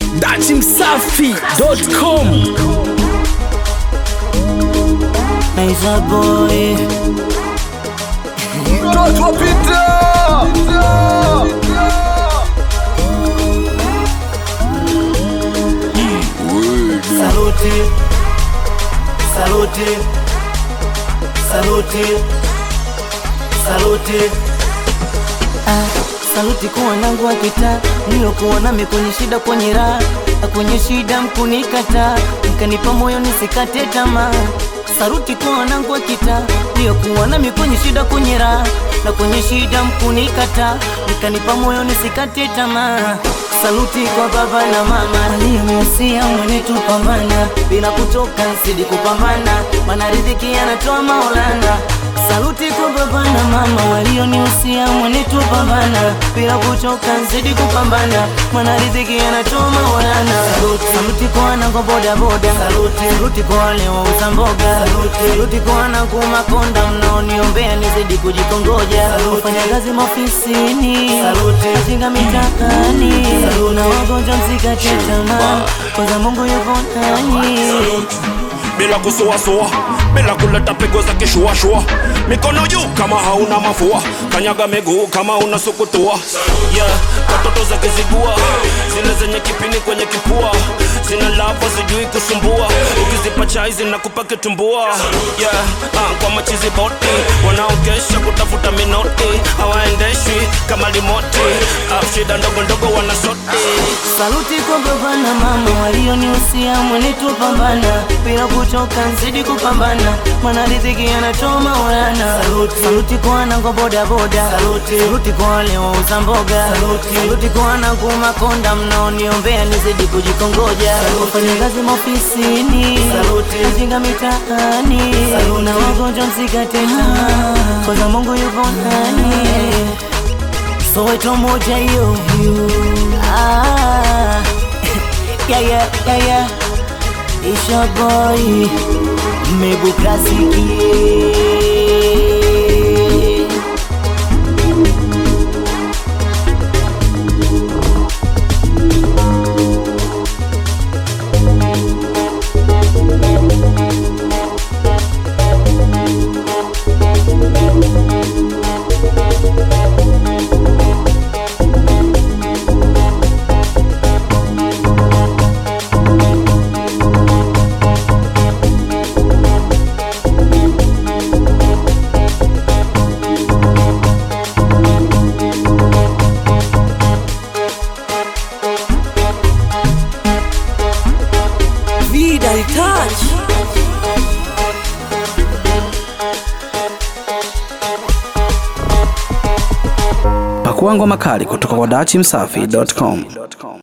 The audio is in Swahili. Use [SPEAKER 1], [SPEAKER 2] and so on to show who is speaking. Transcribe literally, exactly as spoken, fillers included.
[SPEAKER 1] dachi msafi dot com.
[SPEAKER 2] Nice boy
[SPEAKER 3] mtoto wa Peter.
[SPEAKER 2] Saluti Saluti Saluti Saluti ah, saluti kwa wanangu wa kitaa niliokuwa nami kwenye shida kwenye raha, kwenye shida mkunikata, mkanipa moyo nisikate tamaa. Saluti kwa wanangu wa kitaa niliokuwa nami kwenye shida kwenye raha, na kwenye shida mkunikata, mkanipa moyo nisikate tamaa. Saluti kwa baba na mama walionihusia mwenetu pambana, bila kuchoka zidi kupambana, maana riziki anatoa Maulana. Saluti kwa baba na mama walionihusia mwenetu pambana, bila kuchoka zidi kupambana, maana riziki anatoa Maulana. Saluti, saluti kwa wanangu boda boda, saluti, saluti kwa wale wauza mboga, saluti, saluti kwa wanangu makonda mnaoniombea nizidi kujikongoja, wafanya kazi maofisini, saluti, wajinga mitaani, na wagonjwa msikate tamaa, kwanza Mungu yuko nanyi.
[SPEAKER 4] Bila kusuasua, bila kuleta pigo za kishuashua, mikono juu kama hauna mafua, kanyaga miguu kama unasukutua. Yeah, watoto za kizigua, zile zenye kipini kwenye kipua, zina lava zijui kusumbua, ukizipa chai zinakupa kitumbua. Yeah, uh, kwa machizi boti, wanaokesha kutafuta minoti, hawaendeshwi kama limoti, uh, shida ndogo ndogo wanasoti.
[SPEAKER 2] Saluti kwa baba na mama walionihusia mwenetu pambana, bila kuchoka nzidi kupambana, maana riziki anatoa Maulana. Saluti, saluti kwa wanangu boda boda, saluti, saluti kwa wale wauza mboga, saluti, saluti kwa wanangu makonda mnaoniombea nizidi kujikongoja, wafanya kazi maofisini, saluti, wajinga mitaani, na wagonjwa msikate tamaa, kwanza Mungu yuko nani. Soweto moja yo ah, yeah yeah yeah yeah, it's your boy Mebu Klasiki.
[SPEAKER 1] Pakua ngoma kali kutoka kwa dachi msafi dot com.